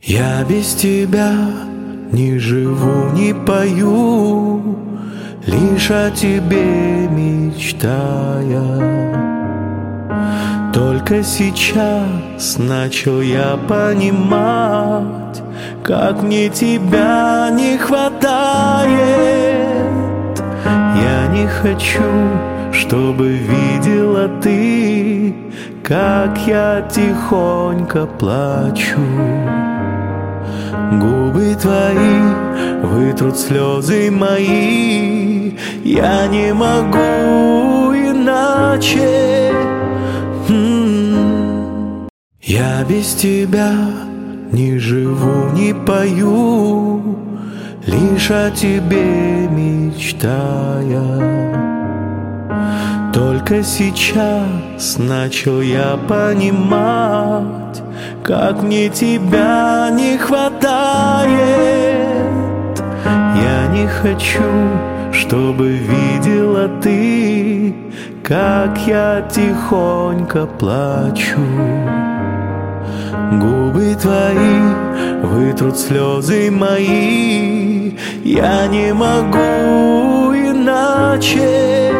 Я без тебя не живу, не пою, лишь о тебе мечтая. Только сейчас начал я понимать, как мне тебя не хватает. Я не хочу, чтобы видела ты, как я тихонько плачу. Губы твои вытрут слезы мои, я не могу иначе. Я без тебя не живу, не пою, лишь о тебе мечтая. Только сейчас начал я понимать, как мне тебя не хватает. Я не хочу, чтобы видела ты, как я тихонько плачу. Губы твои вытрут слезы мои, я не могу иначе.